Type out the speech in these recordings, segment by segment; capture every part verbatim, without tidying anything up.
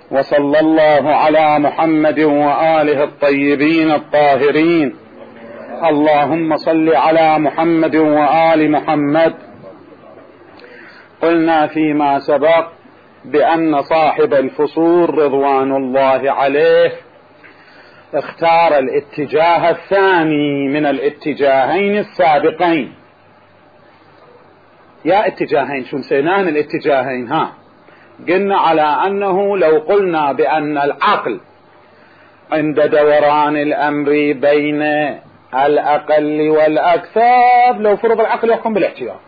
وصلى الله على محمد وآله الطيبين الطاهرين. اللهم صل على محمد وآل محمد. قلنا فيما سبق بأن صاحب الفصول رضوان الله عليه اختار الاتجاه الثاني من الاتجاهين السابقين. يا اتجاهين شو مسينان الاتجاهين؟ ها قلنا على أنه لو قلنا بأن العقل عند دوران الأمر بين الأقل والأكثر، لو فرض العقل يحكم بالاحتياط،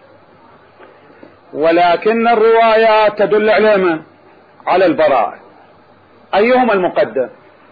ولكن الروايات تدل على من؟ على البراءة. أيهما المقدم؟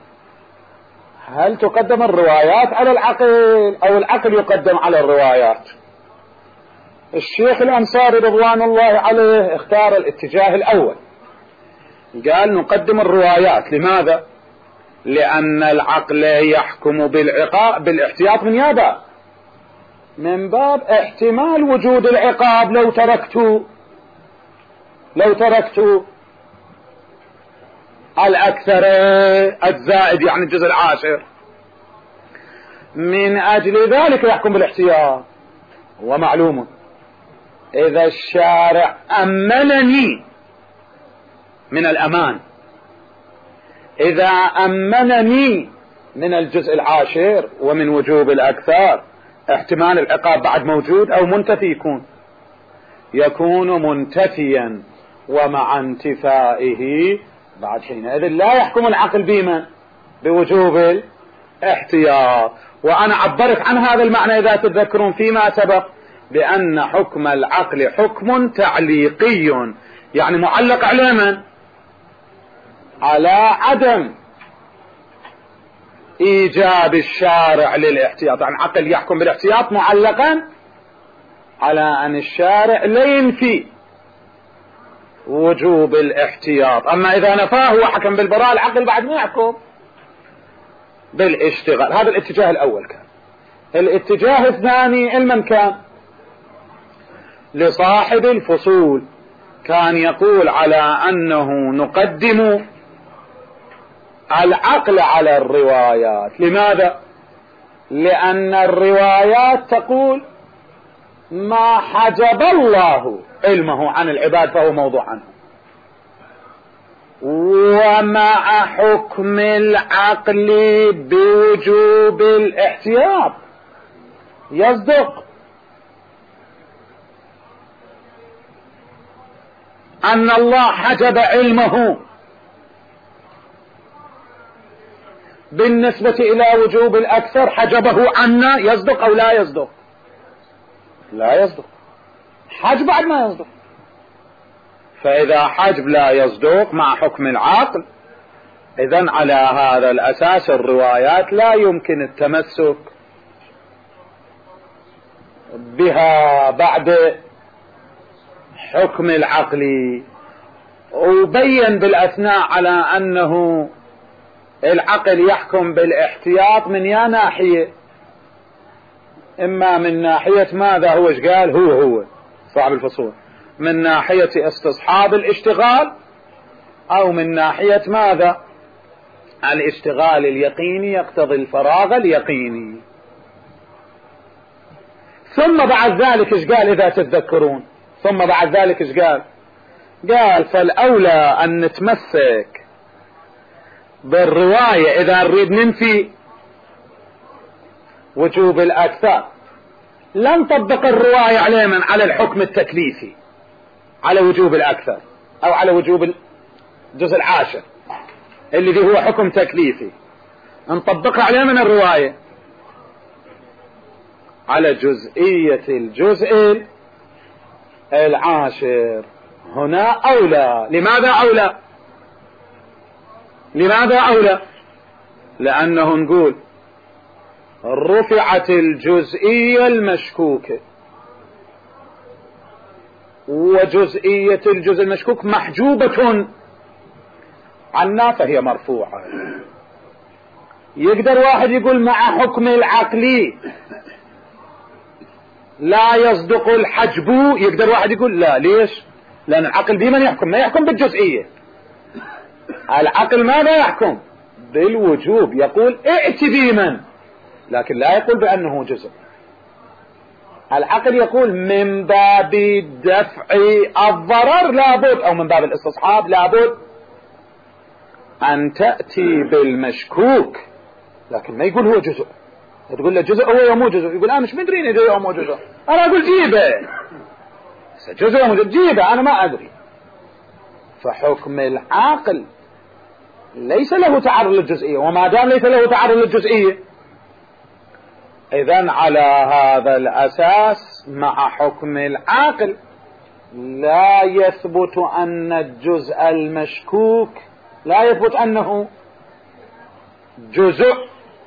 هل تقدم الروايات على العقل أو العقل يقدم على الروايات؟ الشيخ الأنصاري رضوان الله عليه اختار الاتجاه الأول، قال نقدم الروايات. لماذا؟ لأن العقل يحكم بالعقاب بالاحتياط من يابا من باب احتمال وجود العقاب لو تركت لو تركت الأكثر الزائد، يعني الجزء العاشر. من أجل ذلك يحكم بالاحتياط. ومعلوم إذا الشارع أمنني من الأمان، إذا أمنني من الجزء العاشر ومن وجوب الأكثر، احتمال العقاب بعد موجود أو منتفي يكون يكون منتفيا، ومع انتفائه بعد حينئذ لا يحكم العقل بما بوجوب الاحتياط. وأنا عبرت عن هذا المعنى إذا تتذكرون فيما سبق بأن حكم العقل حكم تعليقي، يعني معلق على من؟ على عدم إيجاب الشارع للاحتياط. يعني عقل يحكم بالاحتياط معلقا على أن الشارع لا ينفي وجوب الاحتياط. أما إذا نفاه وحكم بالبراءة، العقل بعد ما يحكم بالاشتغال. هذا الاتجاه الأول كان. الاتجاه الثاني علما كان لصاحب الفصول، كان يقول على أنه نقدم العقل على الروايات. لماذا؟ لأن الروايات تقول ما حجب الله علمه عن العباد فهو موضوع عنه، ومع حكم العقل بوجوب الاحتياط يصدق أن الله حجب علمه بالنسبة إلى وجوب الأكثر، حجبه عنا. يصدق أو لا يصدق؟ لا يصدق. حجب بعد ما يصدق. فإذا حجب لا يصدق مع حكم العقل، إذن على هذا الأساس الروايات لا يمكن التمسك بها بعد حكم العقل. وبين بالأثناء على أنه العقل يحكم بالاحتياط من يا ناحية، إما من ناحية ماذا هو ايش قال هو هو صاحب الفصول، من ناحية استصحاب الاشتغال، أو من ناحية ماذا الاشتغال اليقيني يقتضي الفراغ اليقيني. ثم بعد ذلك ايش قال إذا تتذكرون؟ ثم بعد ذلك ايش قال؟ قال فالأولى أن نتمسك بالرواية إذا نريد ننفي وجوب الأكثر. لا نطبق الرواية على من؟ على الحكم التكليفي، على وجوب الأكثر أو على وجوب الجزء العاشر الذي هو حكم تكليفي. نطبقها على من الرواية؟ على جزئية الجزء العاشر. هنا أولى. لماذا أولى؟ لماذا أولى؟ لأنه نقول رفعت الجزئية المشكوكة، وجزئية الجزء المشكوك محجوبة عنا فهي مرفوعة. يقدر واحد يقول مع حكم العقلي لا يصدق الحجب، يقدر واحد يقول لا. ليش؟ لأن العقل بمن يحكم؟ ما يحكم بالجزئية. العقل ماذا يحكم؟ بالوجوب، يقول ائت بمن، لكن لا يقول بأنه جزء. العقل يقول من باب دفع الضرر لابد، أو من باب الاستصحاب لابد أن تأتي بالمشكوك، لكن ما يقول هو جزء. تقول له جزء هو يا مو جزء، يقول أنا مش مدري إنه جزء أو مو جزء، أنا أقول جيبه جزء أو جيبه، أنا ما أدري. فحكم العاقل ليس له تعرض للجزئية، وما دام ليس له تعرض للجزئية إذن على هذا الأساس مع حكم العاقل لا يثبت أن الجزء المشكوك لا يثبت أنه جزء،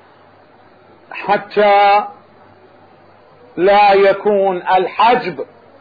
حتى لا يكون الحجب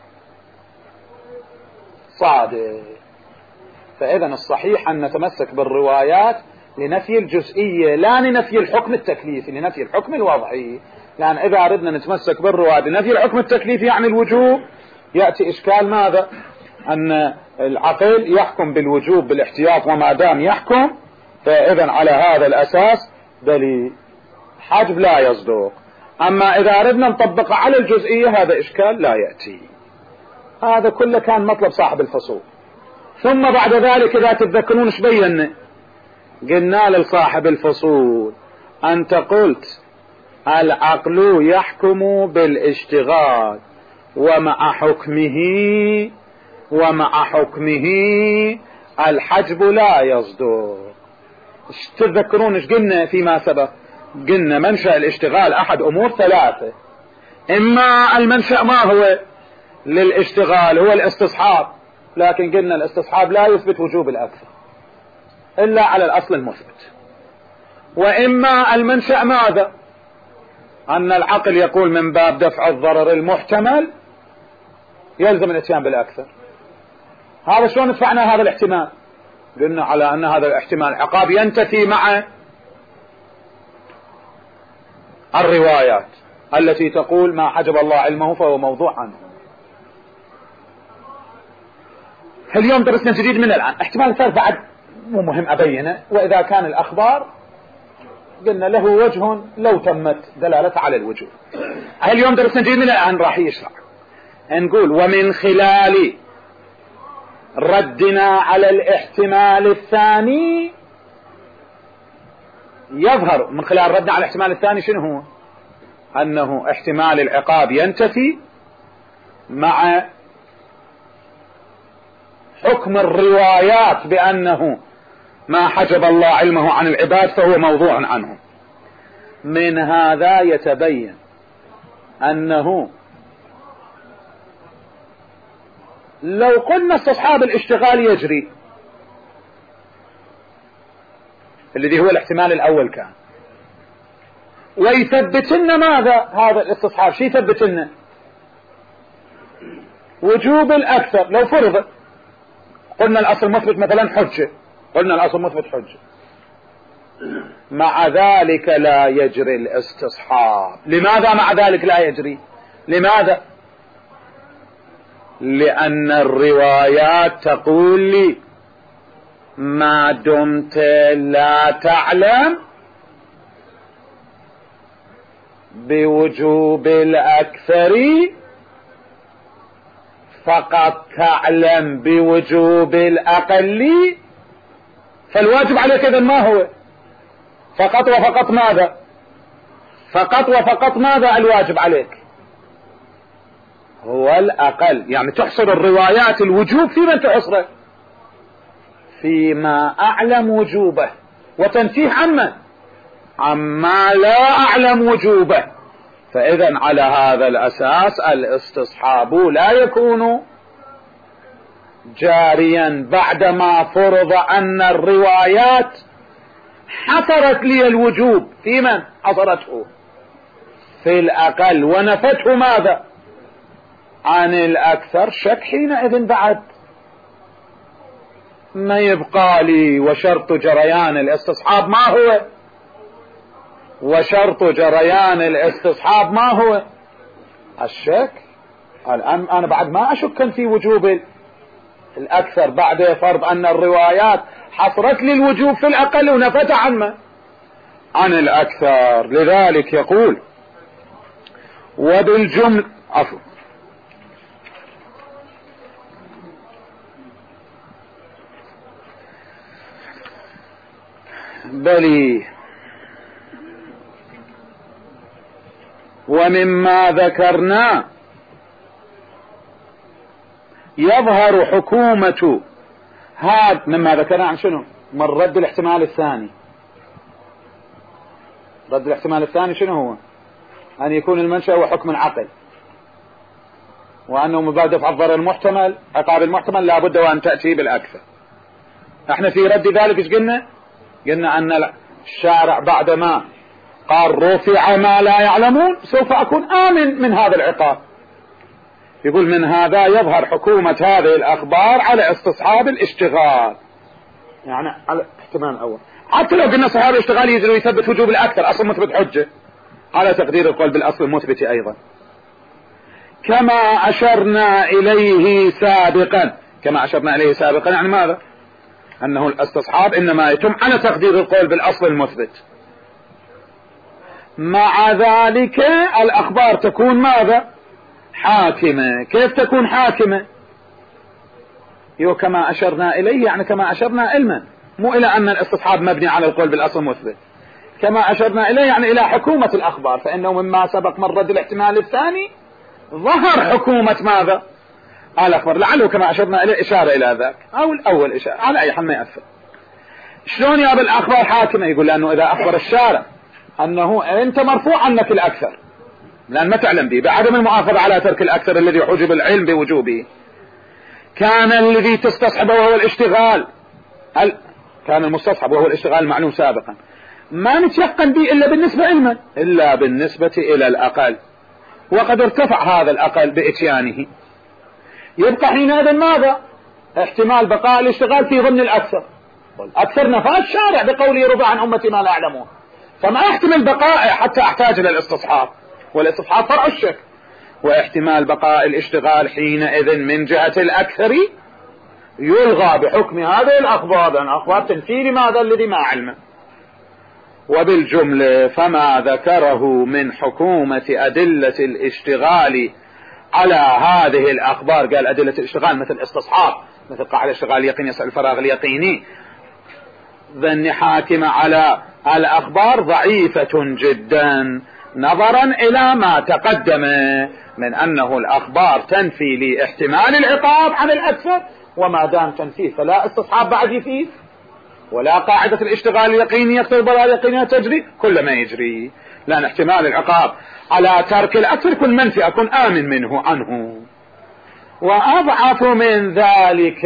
صادق. فإذن الصحيح أن نتمسك بالروايات لنفي الجزئية لا لنفي الحكم التكليفي، لنفي الحكم الوضعي. لأن إذا أردنا نتمسك بالرواية لنفي الحكم التكليفي يعني الوجوب، يأتي إشكال ماذا؟ أن العقل يحكم بالوجوب بالاحتياط، وما دام يحكم فإذن على هذا الأساس دليل حجب لا يصدق. أما إذا أردنا نطبق على الجزئية هذا إشكال لا يأتي. هذا كله كان مطلب صاحب الفصول. ثم بعد ذلك إذا تتذكرون ايش بينا؟ قلنا لصاحب الفصول أنت قلت العقل يحكم بالاشتغال ومع حكمه ومع حكمه الحجب لا يصدق. تتذكرون ايش قلنا فيما سبق؟ قلنا منشأ الاشتغال أحد أمور ثلاثة، إما المنشأ ما هو للاشتغال هو الاستصحاب، لكن قلنا الاستصحاب لا يثبت وجوب الأكثر إلا على الأصل المثبت. وإما المنشأ ماذا؟ أن العقل يقول من باب دفع الضرر المحتمل يلزم الاتيان بالأكثر. هذا شلون دفعنا هذا الاحتمال؟ قلنا على أن هذا الاحتمال عقاب ينتفي مع الروايات التي تقول ما حجب الله علمه فهو موضوع عنه. اليوم درسنا جديد من الآن. احتمال الثالث بعد مو مهم أبينه، وإذا كان الأخبار قلنا له وجه لو تمت دلالة على الوجوب. اليوم درسنا جديد من الآن راح يشرح، نقول ومن خلال ردنا على الاحتمال الثاني يظهر، من خلال ردنا على الاحتمال الثاني شنو هو؟ أنه احتمال العقاب ينتفي مع حكم الروايات بأنه ما حجب الله علمه عن العباد فهو موضوع عنهم. من هذا يتبين أنه لو قلنا استصحاب الاشتغال يجري، الذي هو الاحتمال الأول كان، ويثبت لنا ماذا هذا الاستصحاب؟ شي يثبت لنا؟ وجوب الأكثر. لو فرض قلنا الأصل مثبت مثلا حجة، قلنا الأصل مثبت حجة، مع ذلك لا يجري الاستصحاب. لماذا مع ذلك لا يجري؟ لماذا؟ لأن الروايات تقول لي ما دمت لا تعلم بوجوب الأكثر فقط تعلم بوجوب الأقل، فالواجب عليك إذن ما هو؟ فقط وفقط ماذا؟ فقط وفقط ماذا الواجب عليك؟ هو الأقل. يعني تحصر الروايات الوجوب في من تحصره؟ فيما أعلم وجوبه، وتنفيه عما عما لا أعلم وجوبه. فإذا على هذا الأساس الاستصحاب لا يكون جاريا بعدما فرض أن الروايات حصرت لي الوجوب في من حصرته؟ في الأقل، ونفته ماذا؟ عن الأكثر. شك حينئذ بعد ما يبقى لي. وشرط جريان الاستصحاب ما هو؟ وشرط جريان الاستصحاب ما هو؟ الشك. الآن أنا بعد ما أشك في وجوب الأكثر بعد فرض أن الروايات حصرت لي الوجوب في الأقل ونفت عن ما عن الأكثر. لذلك يقول وبالجمل عفوا بل ومما ذكرنا يظهر حكومة هذا. مما ذكرنا عن شنو؟ من رد الاحتمال الثاني. رد الاحتمال الثاني شنو هو؟ أن يكون المنشأ هو حكم العقل، وأنه مبادئ في الضرر المحتمل عقاب المحتمل لابد وأن تأتي بالأكثر. احنا في رد ذلك ايش قلنا؟ قلنا أن الشارع بعدما قال رفع ما لا يعلمون سوف أكون آمن من هذا العقاب. يقول من هذا يظهر حكومة هذه الأخبار على استصحاب الاشتغال، يعني على احتمال أول. حتى لو قلنا صحاب الاشتغال يجري ويثبت وجوب الأكثر أصل مثبت حجة على تقدير القول بالأصل المثبت أيضا، كما أشرنا إليه سابقا. كما أشرنا إليه سابقا يعني ماذا؟ أنه الاستصحاب إنما يتم على تقدير القول بالأصل المثبت. مع ذلك الأخبار تكون ماذا؟ حاكمة. كيف تكون حاكمة؟ يو كما أشرنا إليه يعني كما أشرنا علما، مو إلى أن الاستصحاب مبني على القول بالأصل المثبت. كما أشرنا إليه يعني إلى حكومة الأخبار، فإنه مما سبق من رد الاحتمال الثاني ظهر حكومة ماذا؟ الأخبار. لعله كما أشرنا إليه إشارة إلى ذاك أو الأول إشارة، على أي حال ما يأثر. شلون يا بالأخبار حاكمة؟ يقول لأنه إذا أخبر الشارع أنه أنت مرفوع عنك الأكثر لأن ما تعلم به بعدم المؤاخذة على ترك الأكثر الذي حجب العلم بوجوبه، كان الذي تستصحب وهو الاشتغال هل كان المستصحب وهو الاشتغال المعلوم سابقا ما نتيقن به إلا بالنسبة علما إلا بالنسبة إلى الأقل، وقد ارتفع هذا الأقل بإتيانه. يبقى حينئذ ماذا؟ احتمال بقاء الاشتغال في ضمن الأكثر. الأكثر نفى الشارع بقوله ربع عن أمتي ما لا يعلمون، فما يحتمل بقائه حتى أحتاج إلى الاستصحاب، والاستصحاب فرع الشك. واحتمال بقاء الاشتغال حينئذ من جهة الأكثر يلغى بحكم هذه الأخبار، لأن أخبار تنفي لماذا الذي ما علمه. وبالجملة فما ذكره من حكومة أدلة الاشتغال على هذه الأخبار، قال أدلة الاشتغال مثل استصحاب، مثل قاعدة الاشتغال اليقيني يسأل الفراغ اليقيني، ذن حاكمة على الأخبار ضعيفة جدا نظرا إلى ما تقدم من أنه الأخبار تنفي لاحتمال العقاب عن الأكثر، وما دام تنفيه فلا استصحاب بعد يفيد، ولا قاعدة الاشتغال اليقيني يقتضي الضلال اليقيني تجري، كل ما يجري، لأن احتمال العقاب على ترك الأكثر كن منفي أكون آمن منه عنه. وأضعف من ذلك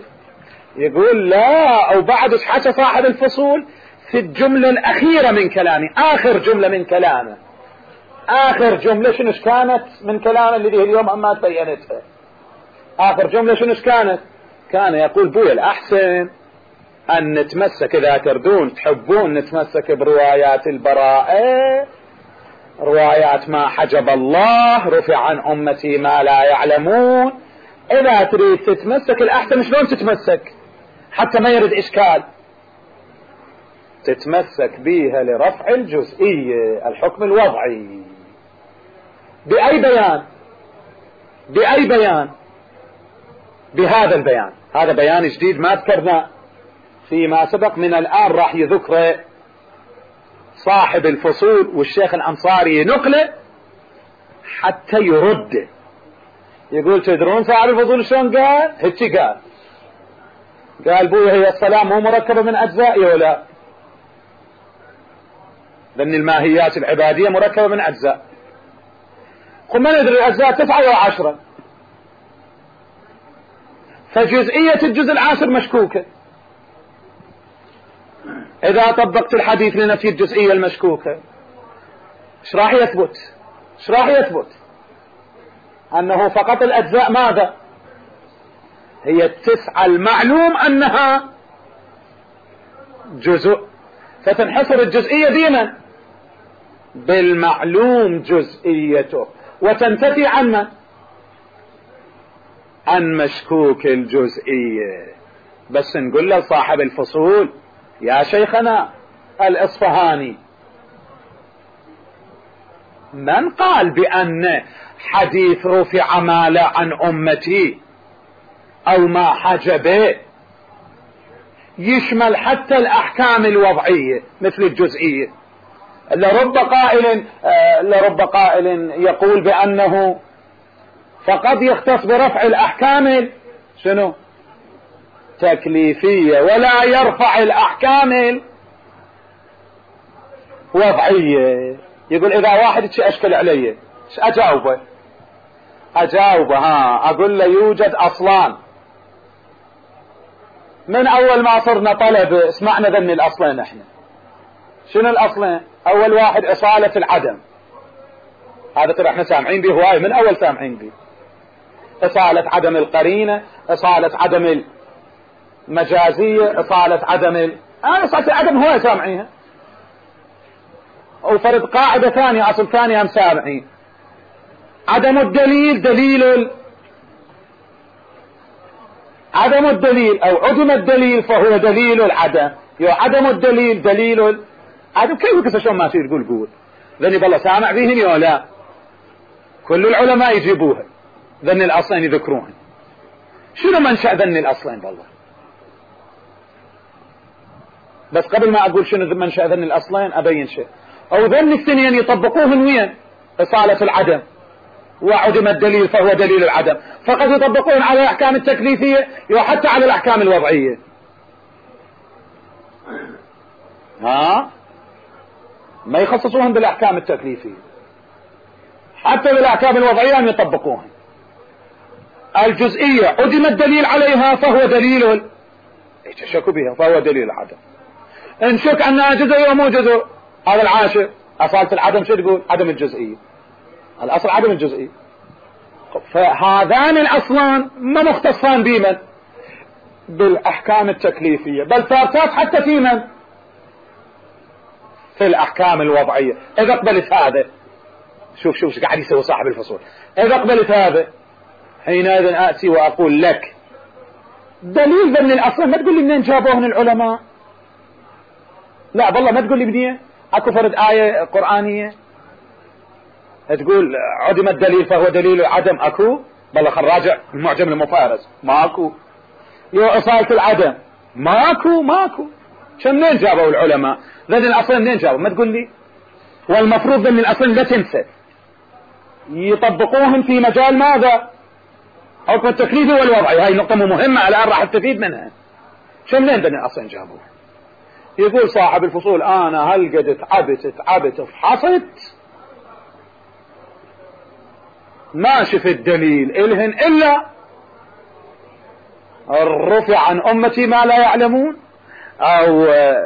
يقول لا، أو بعد حتى صاحب الفصول في الجملة الأخيرة من كلامي، آخر جملة من كلامه، آخر جملة شنو كانت من كلامه الذي اليوم أما بينتها؟ آخر جملة شنو كانت؟ كان يقول بويا الأحسن أن نتمسك إذا تردون تحبون نتمسك بروايات البراءة، روايات ما حجب الله، رفع عن أمتي ما لا يعلمون. إذا تريد تتمسك الأحسن شلون تتمسك حتى ما يرد إشكال؟ تتمسك بيها لرفع الجزئية، الحكم الوضعي. بأي بيان؟ بأي بيان؟ بهذا البيان. هذا بيان جديد ما ذكرناه فيما سبق، من الآن راح يذكر صاحب الفصول والشيخ الأنصاري نقله حتى يرد. يقول تدرون صاحب الفصول شلون قال؟ هيك قال قال بويا هي الصلاة مو مركبة من أجزاء ولا؟ لأن الماهيات العبادية مركبة من أجزاء، قل ما ندري الأجزاء تسعة أو عشرة، فجزئية الجزء العاشر مشكوكة. إذا طبقت الحديث لنفي الجزئية المشكوكة ايش راح يثبت؟ ايش راح يثبت؟ أنه فقط الأجزاء ماذا؟ هي التسعة المعلوم أنها جزء، فتنحصر الجزئية ديما بالمعلوم جزئيته، وتنتفي عن من؟ عن مشكوك الجزئية. بس نقول له صاحب الفصول يا شيخنا الإصفهاني، من قال بأن حديث رفع ما لا عن أمتي أو ما حجبه يشمل حتى الأحكام الوضعية مثل الجزئية؟ لرب قائل لرب قائل يقول بأنه فقد يختص برفع الأحكام شنو تكليفية ولا يرفع الأحكام الوضعية. يقول إذا واحد أشكل علي أجاوبه أجاوبه ها أقول له يوجد أصلان، من أول ما صرنا طلب اسمعنا ذني الأصلين احنا. شنو الأصلين؟ أول واحد إصالة العدم، هذا ترى احنا سامعين به هواي من أول سامعين به، إصالة عدم القرينة، إصالة عدم المجازية، إصالة عدم ال... آه إصالة العدم هواي سامعينها. وفرد قاعدة ثانية أصل ثانية هم سامعين، عدم الدليل دليل ال... عدم الدليل أو عدم الدليل فهو دليل العدم، يو عدم الدليل دليل ال... عدم. كيف كيف شلون ما يصير تقول قول ذني بالله سامع فيهن يو لا؟ كل العلماء يجيبوها ذني الأصلين يذكروهن. شنو منشأ ذني الأصلين بالله؟ بس قبل ما أقول شنو منشأ ذني الأصلين أبين شيء. أو ذني الثنين يطبقوهن وين؟ إصالة العدم وعدم الدليل فهو دليل العدم، فقد يطبقون على الأحكام التكليفية وحتى على الأحكام الوضعية. ها ما يخصصوهم بالأحكام التكليفية، حتى بالأحكام الوضعية هم يطبقوها. الجزئية عدم الدليل عليها فهو دليل يشك بها فهو دليل العدم. إن شك أنها جزئية ومو جزء هذا العاشر. أصالة العدم شو تقول؟ عدم الجزئية، الأصل عدم الجزئية. فهذان الأصلان ما مختصان بمن؟ بالأحكام التكليفية، بل ثابتات حتى في من؟ في الأحكام الوضعية. إذا قبلت هذا شوف شوف شو قاعد يسوي صاحب الفصول، إذا قبلت هذا حينئذ آتي وأقول لك دليل ذن الأصل. ما تقول لي منين جابوهن العلماء، لا والله ما تقول لي منين. اكو فرد آية قرآنية تقول عدم الدليل فهو دليل العدم؟ اكو والله خل راجع المعجم المفارس ماكو. يو إصالة العدم ماكو ماكو. شو منين جابوا العلماء ذن الأصل؟ منين جابوا؟ ما تقول لي. والمفروض ذن الأصل لا تنسى يطبقوهم في مجال ماذا؟ حكم التكليفي والوضعي. هاي نقطة مهمة الآن راح استفيد منها. شو منين ذن الأصل جابوه؟ يقول صاحب الفصول أنا هل قد تعبت تعبت فحصت ما شفت دليل إلهن إلا الرفع عن أمتي ما لا يعلمون أو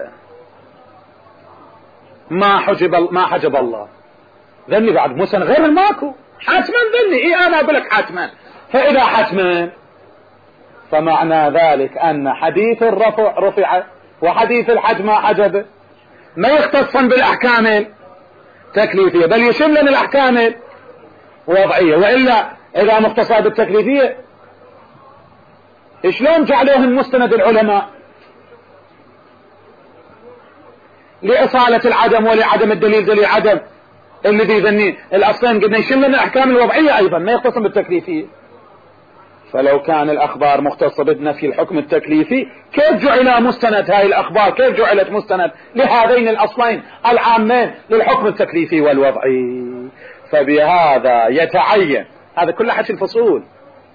ما حجب ما حجب الله. ذني بعد موسى غير الماكو حتما ذني. إيه أنا أقول لك حتما. فإذا حتما فمعنى ذلك أن حديث الرفع رفع وحديث الحج ما حجب ما يختصن بالأحكام التكليفية بل يشمل الأحكام الوضعية. وإلا إذا مختصر بالتكليفية شلون جعلوهم مستند العلماء لإصالة العدم ولعدم الدليل دليل عدم الذي ذني الأصلين قلنا يشمل الأحكام الوضعية أيضا ما يختصن بالتكليفية. فلو كان الأخبار مختصة بنفي الحكم التكليفي كيف جعل مستند هاي الأخبار؟ كيف جعلت مستند لهذين الأصلين العامين للحكم التكليفي والوضعي؟ فبهذا يتعين هذا كل حكي الفصول.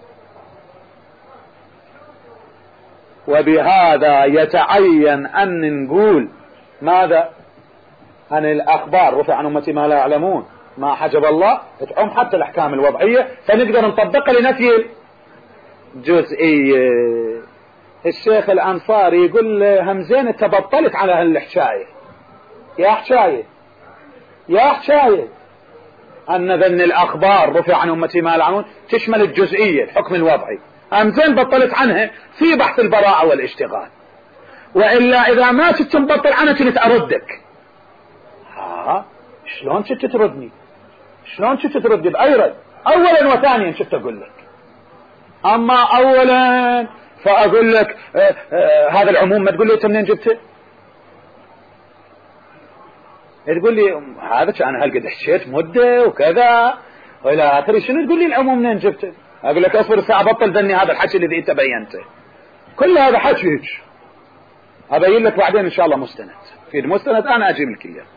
وبهذا يتعين أن نقول ماذا؟ أن الأخبار رفع عن أمتي ما لا يعلمون ما حجب الله تعم حتى الأحكام الوضعية فنقدر نطبقها لنفي جزئية. الشيخ الأنصاري يقول همزين تبطلت على هالحشاية يا حشاية يا حشاية أن ذن الأخبار رفع عن أمتي ما لا يعلمون تشمل الجزئية الحكم الوضعي. همزين بطلت عنها في بحث البراءة والاشتغال. وإلا إذا ما كنت مبطل عنها كنت أردك. ها شلون كنت تردني؟ شلون كنت تردني بأي رد؟ أولا وثانيا كنت أقول لك. أما أولا فأقول لك آآ آآ هذا العموم ما تقول لي أنت منين جبته؟ تقول لي هذا أنا هالقد حشيت مدة وكذا وإلى آخره، شنو تقول لي العموم منين جبته؟ أقول لك أصبر الساعة بطل ذني هذا الحكي الذي أنت بينته، كل هذا حكي هيك أبين لك بعدين إن شاء الله مستند، في المستند أنا أجيب لك إياه.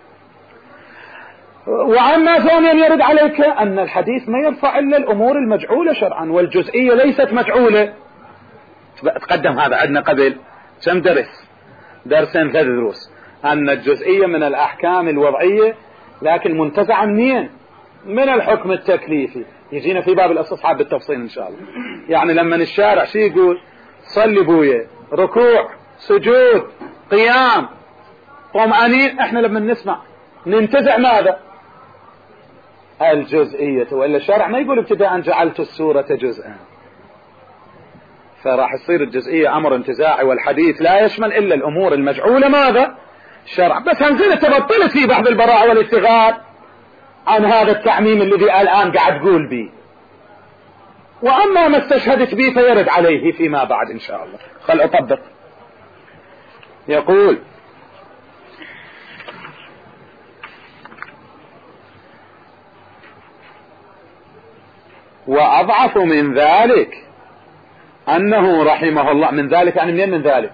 وعما ثانيا يرد عليك أن الحديث ما يرفع إلا الأمور المجعولة شرعا، والجزئية ليست مجعولة. تقدم هذا عندنا قبل كم درس، درسين ثلاث دروس، أن الجزئية من الأحكام الوضعية لكن منتزعة منين؟ من الحكم التكليفي. يجينا في باب الاستصحاب بالتفصيل إن شاء الله. يعني لما الشارع شي يقول صلي بويا، ركوع، سجود، قيام، طمأنين، احنا لما نسمع ننتزع ماذا؟ الجزئية. وإلا الشارع ما يقول ابتداء جعلت السورة جزءا، فراح يصير الجزئية أمر انتزاعي، والحديث لا يشمل إلا الأمور المجعولة ماذا؟ شرع. بس هنزل تبطلت في بعض البراءة والاشتغال عن هذا التعميم الذي الآن قاعد تقول به، وأما ما استشهدت به فيرد عليه فيما بعد إن شاء الله. خل أطبق. يقول وأضعف من ذلك أنه رحمه الله، من ذلك يعني منين من ذلك؟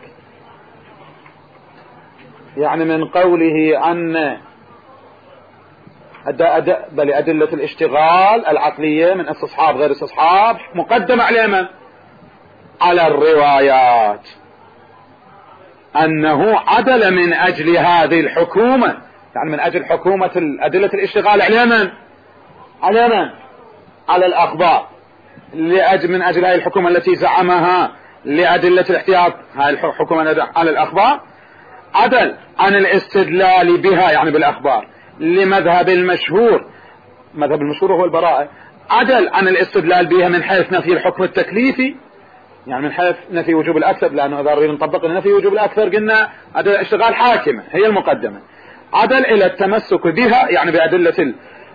يعني من قوله أن أداء بل أدلة الاشتغال العقلية من استصحاب غير استصحاب مقدمة على من؟ على الروايات، أنه عدل من أجل هذه الحكومة، يعني من أجل حكومة أدلة الاشتغال على من؟ على من؟ على الأخبار، لأجل من أجل هذه الحكومة التي زعمها لأدلة الاحتياط، هذه الحكومة على الأخبار، عدل عن الاستدلال بها يعني بالأخبار لمذهب المشهور، مذهب المشهور هو البراءة، عدل عن الاستدلال بها من حيث نفي الحكم التكليفي، يعني من حيث نفي وجوب الأكثر، لأنه إذا رأينا نطبق نفي وجوب الأكثر قلنا أدلة الاشتغال حاكمة هي المقدمة، عدل إلى التمسك بها يعني بأدلة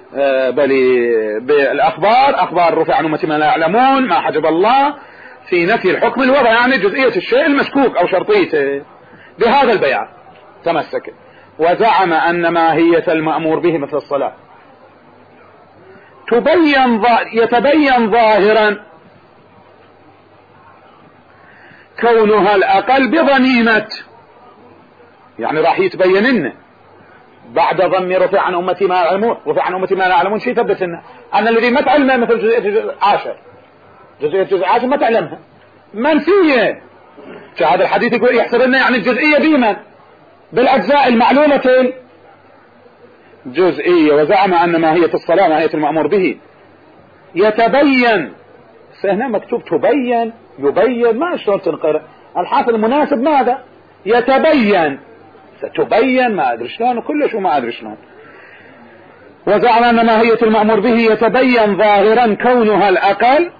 بالأخبار، أخبار رفع عن أمتي ما لا يعلمون ما حجب الله في نفي الحكم الوضع، يعني جزئية الشيء المشكوك أو شرطيته، بهذا البيان تمسك. وزعم أن ماهية المأمور به مثل الصلاة تبين يتبين ظاهرا كونها الأقل بضميمة، يعني راح يتبين لنا بعد ضم رفع عن أمتي ما يعلمون، رفع عن أمتي ما لا يعلمون شيء ثبت لنا أن الذي ما تعلمه مثل جزئية جزء عاشر، جزئية جزء عاشر ما تعلمها منفية، هذا الحديث يقول يحصل لنا يعني الجزئية بمن؟ بالأجزاء المعلومة الجزئية. وزعم أن ماهية الصلاة ماهية المأمور به يتبين، هنا مكتوب تبين يبين، ما شلون تنقرأ الحاصل المناسب ماذا؟ يتبين، ستبين ما أدري شلون وكل شو ما أدري شلون. وزعم أن ماهية المأمور به يتبين ظاهرا كونها الأقل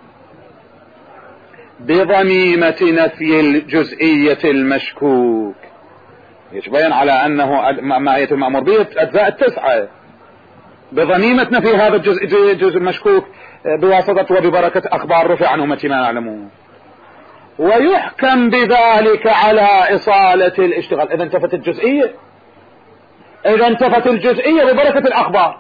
بضميمة نفي الجزئية المشكوك، يتبين على أنه ماهية المأمور به أجزاء التسعة بضميمة نفي هذا الجزء الجزء المشكوك بواسطة وببركة أخبار رفع عن أمتي ما يعلمون. ويحكم بذلك على إصالة الاشتغال إذا انتفت الجزئية، إذا انتفت الجزئية ببركة الأخبار،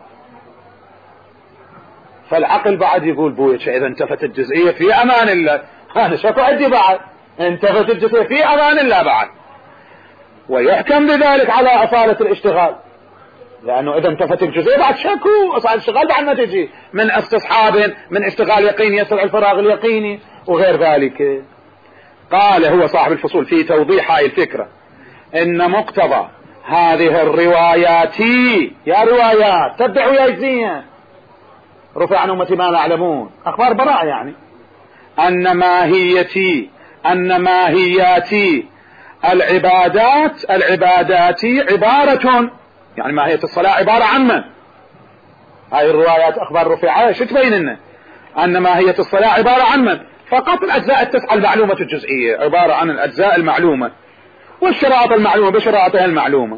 فالعقل بعد يقول بويش إذا انتفت الجزئية في أمان الله، أنا شكو عندي بعد انتفت الجزئية في أمان الله بعد. ويحكم بذلك على أصالة الاشتغال، لأنه إذا انتفت الجزئية بعد شكو أصالة الاشتغال بعد ما تجي من استصحاب من اشتغال يقيني يسرع الفراغ اليقيني وغير ذلك. قال هو صاحب الفصول في توضيح هاي الفكرة إن مقتضى هذه الروايات، يا روايات تدعوا يا إجزية رفع عن أمتي ما لا يعلمون أخبار براء، يعني أن ماهيتي أن ماهياتي العبادات العبادات عبارة، يعني ماهية الصلاة عبارة عن من؟ هاي الروايات أخبار رفعها شو تبين لنا؟ أن ماهية الصلاة عبارة عن من؟ فقط الأجزاء التسعة المعلومة الجزئية عبارة عن الأجزاء المعلومة والشرائط المعلومة بشرائطها المعلومة.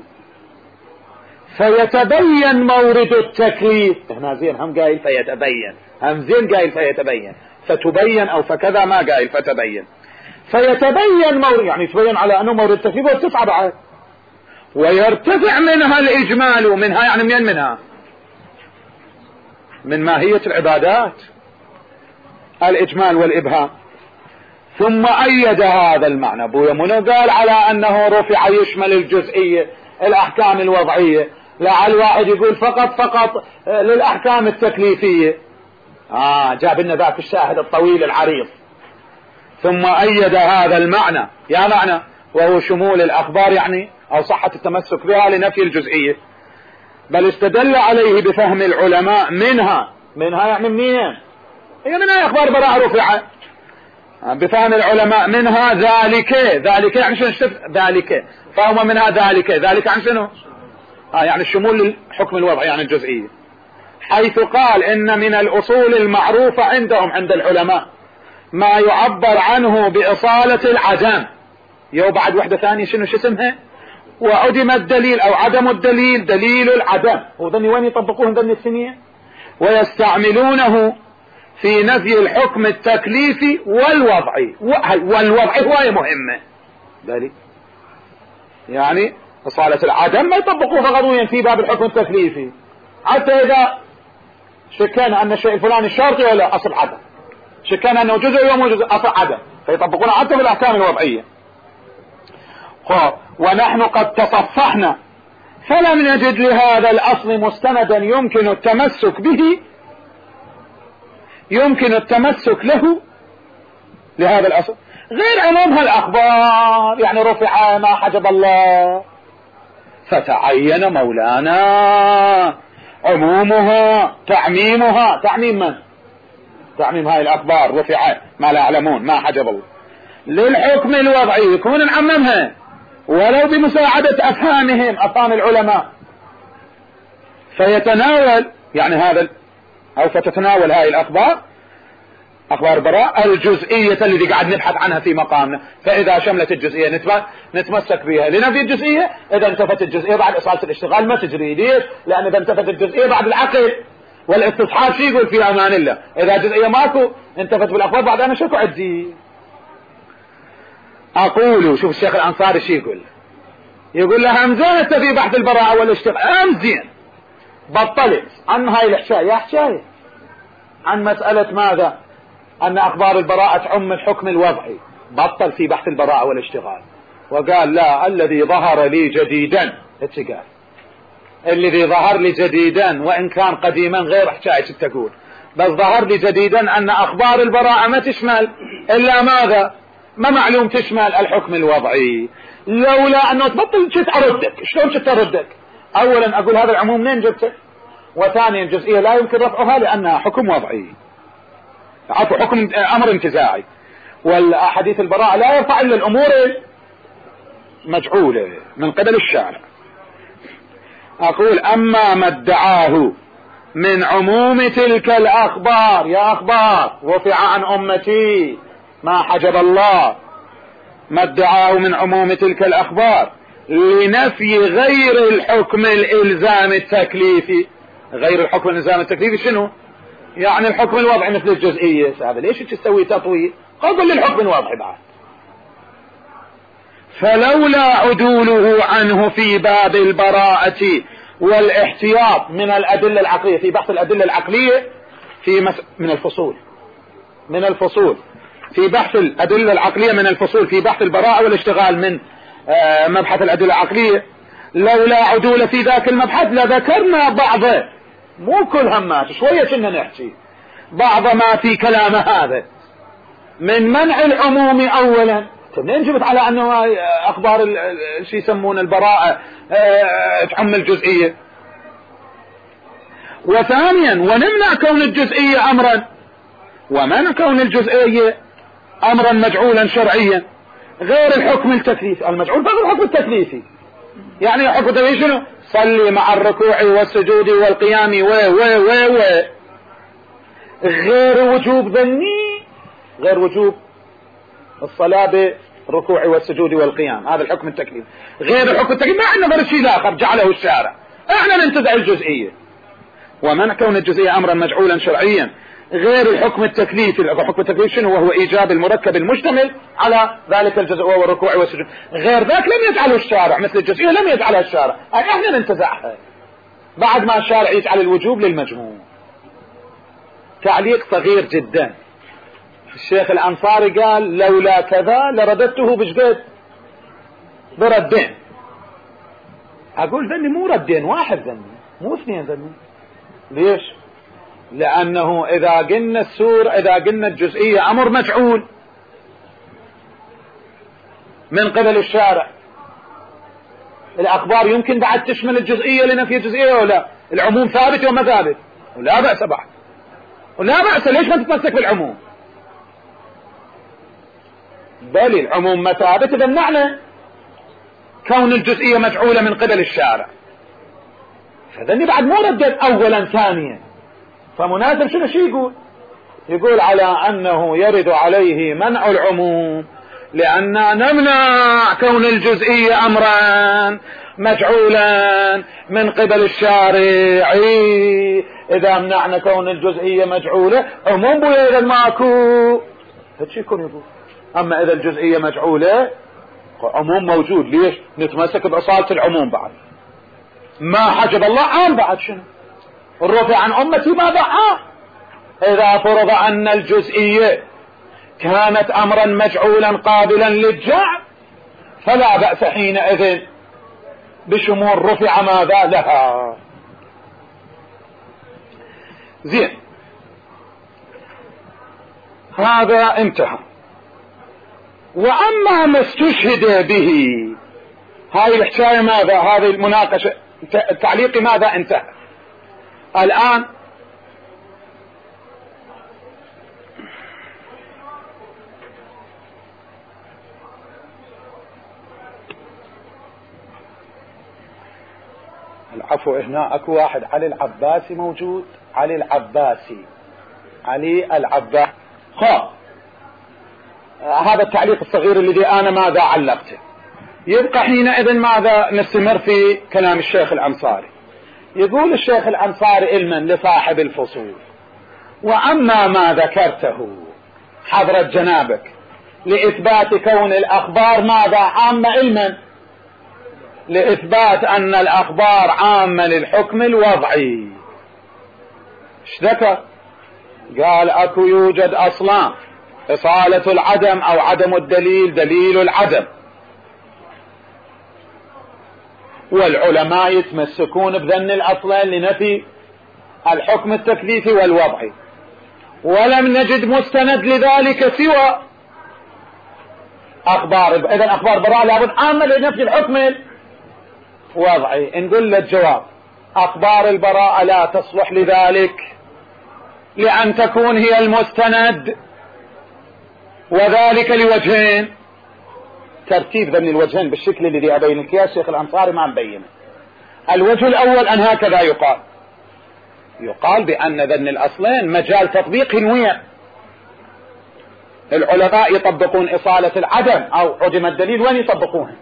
فيتبين مورد التكليف، هنا زين هم قايل فيتبين، هم زين قايل فيتبين، فتبين أو فكذا ما قايل فتبين. فيتبين مورد، يعني يتبين على أنه مورد التكليف والتسعة بعد، ويرتفع منها الإجمال. ومنها يعني من منها من ماهية العبادات الإجمال والإبهام. ثم أيد هذا المعنى بويا منو قال على أنه رفع يشمل الجزئية الأحكام الوضعية، لعل واحد يقول فقط فقط للأحكام التكليفية. آه جاب لنا ذاك الشاهد الطويل العريض. ثم أيد هذا المعنى، يا معنى وهو شمول الأخبار يعني أو صحة التمسك بها لنفي الجزئية، بل استدل عليه بفهم العلماء منها منها يعني منين؟ هي منها أخبار براءة رفع بفهم العلماء منها ذلك ذلك يعني شنو ذلك فهم منها ذلك ذلك عن شنو؟ آه يعني الشمول للحكم الوضعي يعني الجزئية، حيث قال إن من الأصول المعروفة عندهم عند العلماء ما يعبر عنه بإصالة العدم. يو بعد وحدة ثانية شنو شو اسمها؟ وعدم الدليل أو عدم الدليل دليل العدم. وذني وين يطبقوهم ذني السنية؟ ويستعملونه في نفي الحكم التكليفي والوضعي. والوضعي هواية مهمة ذلك يعني إصالة العدم ما يطبقوه فقط في باب الحكم التكليفي، حتى إذا شكينا أن الشيء الفلاني شرطي ولا أصل عدم، شكينا أنه جزء ومو جزء أصل عدم، فيطبقون حتى بالأحكام الوضعية. ونحن قد تصفحنا فلم نجد لهذا الأصل مستندا يمكن التمسك به يمكن التمسك له لهذا الأصل غير عمومها الأخبار، يعني رفع ما حجب الله، فتعين مولانا عمومها تعميمها. تعميم من؟ تعميم هاي الأخبار رفع ما لا يعلمون ما حجب الله للحكم الوضعي، يكون نعممها ولو بمساعدة أفهامهم أفهام العلماء، فيتناول يعني هذا أو فتتناول هاي الأخبار أخبار براء الجزئية التي قاعد نبحث عنها في مقامنا. فإذا شملت الجزئية نتمسك بها لنفي الجزئية، إذا انتفت الجزئية بعد إصالة الاشتغال ما تجري. ليش؟ لأن إذا انتفت الجزئية بعد العقل والاستصحاب شي يقول في أمان الله، إذا جزئية ماكو انتفت بالأخبار بعد أنا شكو عدي. أقول شوف الشيخ الأنصاري شي يقول، يقول له همزين في بحث البراءة والاشتغال همزين بطلت عن هاي الحشاية يا حشاية عن مسألة ماذا؟ أن أخبار البراءة تعم الحكم الوضعي، بطل في بحث البراءة والاشتغال وقال لا الذي ظهر لي جديدا قال الذي ظهر لي جديدا وإن كان قديما غير حشاية تقول، بس ظهر لي جديدا أن أخبار البراءة ما تشمل إلا ماذا؟ ما معلوم تشمل الحكم الوضعي. لولا أنه تبطل شت أردك. شلون شت أردك؟ أولا أقول هذا العموم منين جبته؟ وثانيا الجزئية لا يمكن رفعها لأنها حكم وضعي، عفوا حكم أمر انتزاعي، والحديث البراءة لا يرفع إلا الأمور مجعولة من قبل الشارع. أقول أما ما ادعاه من عموم تلك الأخبار، يا أخبار رفع عن أمتي ما حجب الله، ما ادعاه من عموم تلك الأخبار لنفي غير الحكم الإلزام التكليفي. غير الحكم الإلزام التكليفي شنو؟ يعني الحكم الوضعي مثل الجزئية. هذا ليش تسوي تطويل؟ قبل للحكم الوضعي بعد. فلولا عدوله عنه في باب البراءة والاحتياط من الأدلة العقلية في بحث الأدلة العقلية في مس... من الفصول من الفصول في بحث الأدلة العقلية من الفصول في بحث البراءة والاشتغال من آه مبحث الأدلة العقلية، لولا عدول في ذاك المبحث لذكرنا بعضه، مو كل همات شوية كنا نحكي بعض ما في كلام هذا من منع العموم. أولا منين جبت على أنه أخبار شي يسمون البراءة آه تعم الجزئية؟ وثانيا ونمنع كون الجزئية أمرا، ومنع كون الجزئية أمرا مجعولا شرعيا غير الحكم التكليفي. المجعول غير الحكم التكليفي، يعني الحكم التكليفي شنو؟ صلي مع الركوع والسجود والقيام و و و و غير وجوب ذني، غير وجوب الصلاة بالركوع والسجود والقيام، هذا الحكم التكليفي. غير الحكم التكليفي ما عندنا غير شيء آخر جعله الشارع، احنا ننتزع الجزئية. ومنع كون الجزئية أمرا مجعولا شرعيا غير الحكم التكليفي. الحكم التكليفي شنو؟ وهو إيجاب المركب المشتمل على ذلك الجزء وهو الركوع والسجود. غير ذاك لم يجعله الشارع، مثل الجزئية لم يجعلها الشارع، أي احنا ننتزعها بعد ما الشارع يجعل الوجوب للمجموع. تعليق صغير جدا. الشيخ الأنصاري قال لولا كذا لرددته بجديد بردين. أقول ذني مو ردين، واحد ذني مو اثنين ذني. ليش؟ لأنه إذا قلنا السور، إذا قلنا الجزئية أمر مجعول من قبل الشارع، الأخبار يمكن بعد تشمل الجزئية لنفي الجزئية ولا؟ العموم ثابت وما ثابت؟ ولا بأس بعد، ولا بأس. ليش ما تتمسك بالعموم؟ بل العموم ما ثابت، إذا معنى كون الجزئية مجعولة من قبل الشارع، فذني بعد مو ردد أولا ثانيا. فمناسب شنو شي يقول؟ يقول على أنه يرد عليه منع العموم لأننا نمنع كون الجزئية أمرا مجعولا من قبل الشارع. إذا منعنا كون الجزئية مجعولة عموم بويا إذا ماكو هاتش يكون يقول. أما إذا الجزئية مجعولة عموم موجود. ليش؟ نتمسك بأصالة العموم بعد. ما حجب الله عام بعد شنو؟ الرفع عن أمتي ماذا عام؟ إذا فرض أن الجزئية كانت أمرا مجعولا قابلا للجعل فلا بأس حينئذ بشمول رفع ماذا لها. زين، هذا انتهى. وأما ما استشهد به، هاي الحكاية ماذا؟ هذه المناقشة التعليق ماذا انتهى. الآن العفو، هنا اكو واحد علي العباسي موجود. علي العباسي، علي العباسي. خب هذا التعليق الصغير الذي انا ماذا علقته. يبقى حينئذ ماذا نستمر في كلام الشيخ الأنصاري. يقول الشيخ الأنصاري علما لصاحب الفصول: وأما ما ذكرته حضرة جنابك لإثبات كون الأخبار ماذا عامة علما، لإثبات أن الأخبار عامة للحكم الوضعي. ايش ذكر؟ قال اكو يوجد أصلان: إصالة العدم أو عدم الدليل، دليل العدم. والعلماء يتمسكون بذن الأصلين لنفي الحكم التكليفي والوضعي، ولم نجد مستند لذلك سوى أخبار. إذن أخبار براءة لابد عامة لنفي الحكم الوضعي. نقول له الجواب: أخبار البراءة لا تصلح لذلك لأن تكون هي المستند، وذلك لوجهين. ترتيب ذن الوجهين بالشكل الذي أبين لك يا الشيخ الأنصاري ما مبينه. الوجه الأول أن هكذا يقال: يقال بأن ذن الأصلين مجال تطبيق وين العلماء يطبقون إصالة العدم أو عدم الدليل، وين يطبقونها؟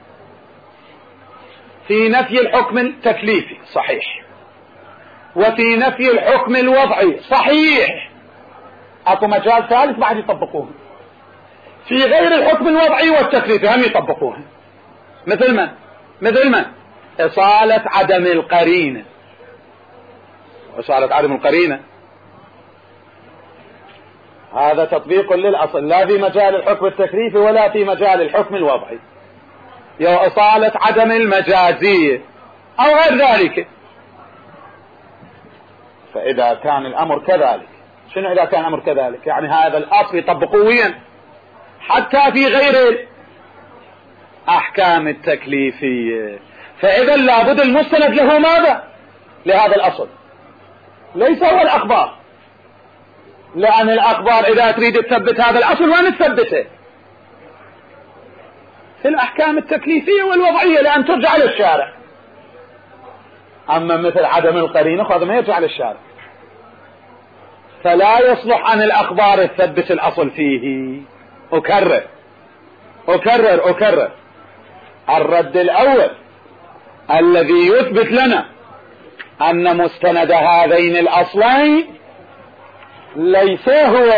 في نفي الحكم التكليفي صحيح، وفي نفي الحكم الوضعي صحيح. أكو مجال ثالث بعد يطبقوه في غير الحكم الوضعي والتكليفي، هم يطبقوها. مثل من؟ مثل من؟ إصالة عدم القرينة. إصالة عدم القرينة هذا تطبيق للأصل، لا في مجال الحكم التكليفي ولا في مجال الحكم الوضعي. يا إصالة عدم المجازية أو غير ذلك. فإذا كان الأمر كذلك، شنو إذا كان الأمر كذلك؟ يعني هذا الأصل يطبقوه وين؟ حتى في غير الأحكام التكليفية. فإذا لابد المستند له ماذا؟ لهذا الأصل، ليس هو الأخبار. لأن الأخبار إذا تريد تثبت هذا الأصل وين تثبته؟ في الأحكام التكليفية والوضعية، لأن ترجع للشارع. أما مثل عدم القرينة هذا ما يرجع للشارع، فلا يصلح عن الأخبار تثبت الأصل فيه. أكرر أكرر أكرر الرد الأول الذي يثبت لنا أن مستند هذين الأصلين ليس هو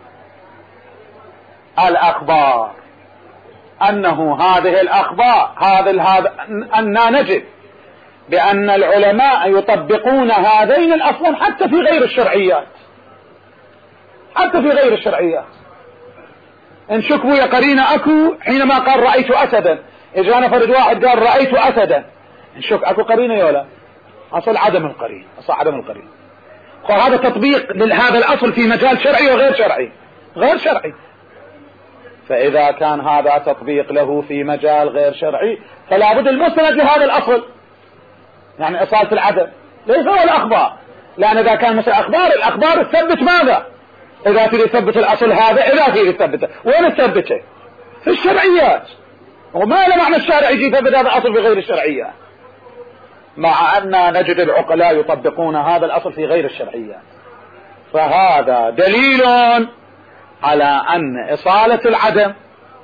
الأخبار، أنه هذه الأخبار هذا أننا نجد بأن العلماء يطبقون هذين الأصلين حتى في غير الشرعيات، حتى في غير الشرعيات. إن شكوا يا قرينة أكو حينما قال رأيت أسدا، إجانا فرد واحد قال رأيت أسدا، إن شك أكو قرينة يولا، أصل عدم القرين، أصل عدم القرين. وهذا تطبيق لهذا الأصل في مجال شرعي وغير شرعي، غير شرعي. فإذا كان هذا تطبيق له في مجال غير شرعي فلا بد المستند لهذا الأصل، يعني إصالة العدم ليس هو الأخبار، لأن إذا كان مثل أخبار، الأخبار تثبت ماذا؟ إذا تريد تثبت الأصل هذا، إذا تريد تثبته وين تثبته؟ في الشرعيات. وما له معنى الشارع يجي يثبت هذا الأصل في غير الشرعيات، مع أن نجد العقلاء يطبقون هذا الأصل في غير الشرعيات. فهذا دليل على أن إصالة العدم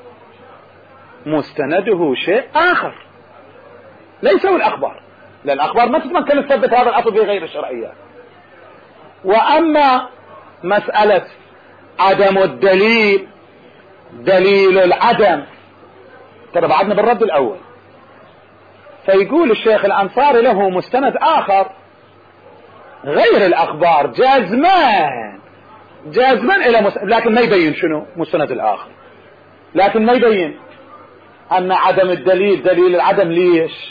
مستنده شيء آخر ليس هو الأخبار، لأن الأخبار ما تتمكن تثبت هذا الأصل في غير الشرعيات. وأما مسألة عدم الدليل، دليل العدم، ترى بعدنا بالرد الأول. فيقول الشيخ الأنصاري له مستند آخر غير الأخبار جازما جازما إلى مستند، لكن ما يبين شنو مستند الآخر، لكن ما يبين أن عدم الدليل دليل العدم. ليش؟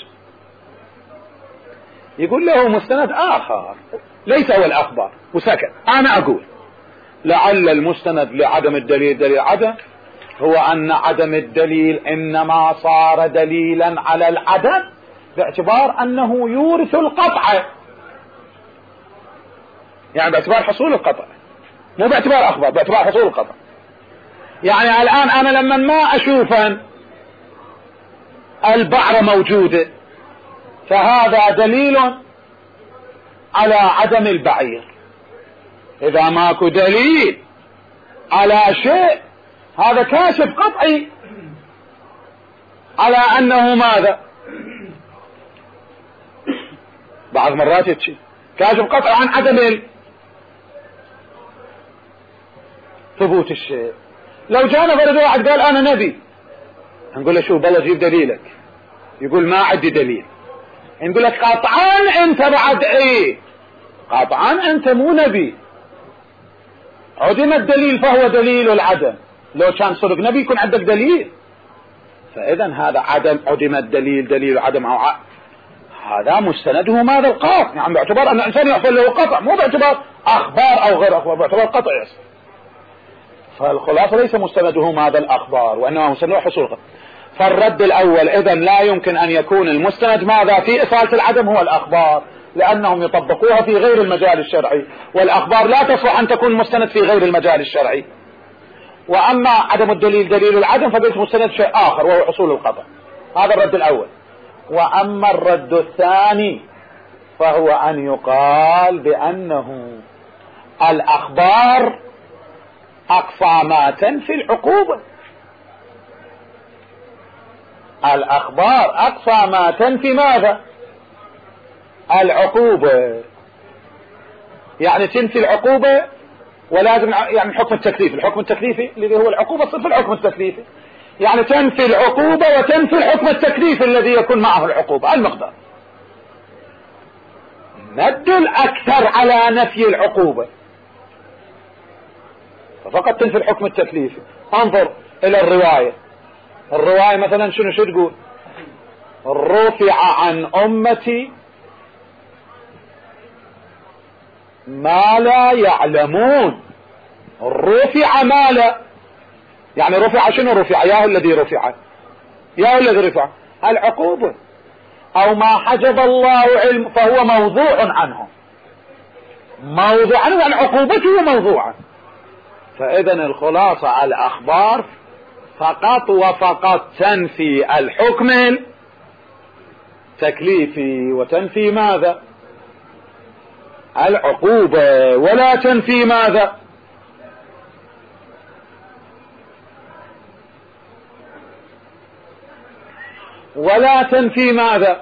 يقول له مستند آخر ليس هو الأخبار وسكت. أنا أقول لعل المستند لعدم الدليل دليل العدم هو أن عدم الدليل إنما صار دليلا على العدم باعتبار أنه يورث القطع، يعني باعتبار حصول القطع، مو باعتبار أخبار، باعتبار حصول القطع. يعني الآن أنا لما ما أشوف البعرة موجودة فهذا دليل على عدم البعير. إذا ماكو دليل على شيء هذا كاشف قطعي على أنه ماذا؟ بعض مرات يتشي كاشف قطعي عن عدم ثبوت الشيء. لو جانا فرد واحد قال أنا نبي، نقول له شو بالله جيب دليلك، يقول ما عندي دليل، نقول لك قطعا أنت بعد إيه؟ قطعا أنت مو نبي، عدم الدليل فهو دليل العدم. لو كان صدق نبي يكون عندك دليل. فإذا هذا عدم عدم الدليل دليل عدم أو ع... هذا مستنده ماذا؟ القطع، يعني باعتبار أن الإنسان يحصل له قطع، مو باعتبار أخبار أو غير أخبار، باعتبار قطع يصل. فالخلاصة ليس مستنده ماذا؟ الأخبار، وإنما مستنده حصول القطع. فالرد الأول إذا لا يمكن أن يكون المستند ماذا في إصالة العدم هو الأخبار، لأنهم يطبقوها في غير المجال الشرعي، والأخبار لا تصلح أن تكون مستند في غير المجال الشرعي. وأما عدم الدليل دليل العدم فبيت مستند شيء آخر وهو حصول القطع. هذا الرد الأول. وأما الرد الثاني فهو أن يقال بأنه الأخبار أقصى ما تنفي العقوبة، الأخبار أقصى ما تنفي ماذا؟ العقوبة، يعني تنفي العقوبة ولازم يعني الحكم التكليفي، الحكم التكليفي اللي هو العقوبة تصير في الحكم التكليفي، يعني تنفي العقوبة وتنفي الحكم التكليفي الذي يكون معه العقوبة المقدار. ندل أكثر على نفي العقوبة فقط تنفي الحكم التكليفي. انظر إلى الرواية، الرواية مثلا شنو شو تقول؟ رفع عن أمتي ما لا يعلمون. رفع ما لا، يعني رفع شنو رفع؟ يا الذي رفع، يا الذي رفع العقوبة أو ما حجب الله علم فهو موضوع عنه، موضوع عنه يعني عقوبته موضوعة. فإذا الخلاصة الأخبار فقط وفقط تنفي الحكم التكليفي وتنفي ماذا؟ العقوبة، ولا تنفي ماذا؟ ولا تنفي ماذا؟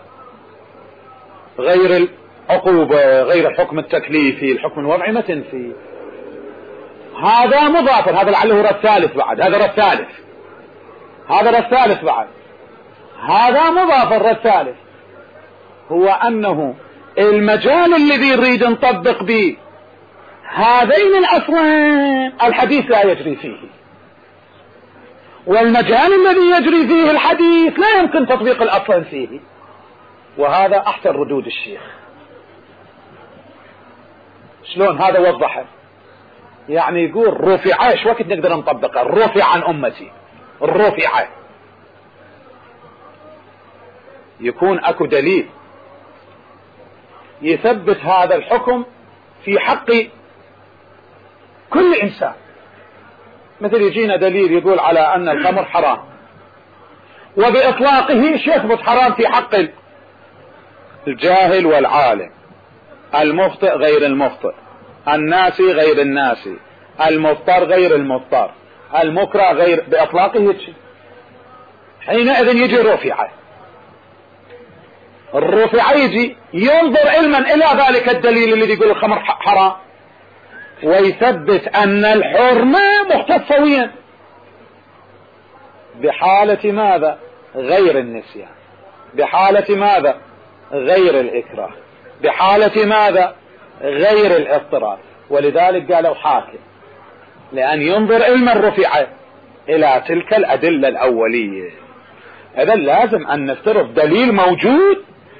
غير العقوبة، غير الحكم التكليفي، الحكم الوضعي ما تنفي. هذا مضافر، هذا لعله رد ثالث بعد، هذا رد ثالث، هذا رد ثالث بعد، هذا مضافر رد ثالث. هو أنه المجال الذي نريد نطبق به هذين الأصلين الحديث لا يجري فيه، والمجال الذي يجري فيه الحديث لا يمكن تطبيق الأصلين فيه. وهذا أحسن ردود الشيخ. شلون هذا وضحه؟ يعني يقول رفع، ايش وقت نقدر نطبقه؟ رفع عن أمتي، رفع يكون اكو دليل يثبت هذا الحكم في حق كل انسان. مثل يجينا دليل يقول على ان الخمر حرام، وباطلاقه يثبت حرام في حق الجاهل والعالم، المخطئ غير المخطئ، الناسي غير الناسي، المضطر غير المضطر، المكره غير، باطلاقه يجي. حينئذ يجي رفع، الرفع يجي ينظر علما الى ذلك الدليل الذي يقول الخمر حرام، ويثبت ان الحرمة مختصة وين؟ بحالة ماذا؟ غير النسيان، بحالة ماذا؟ غير الإكراه، بحالة ماذا؟ غير الاضطرار. ولذلك قالوا حاكم، لأن ينظر علما رفع إلى تلك الأدلة الأولية. إذا لازم أن نفترض دليل موجود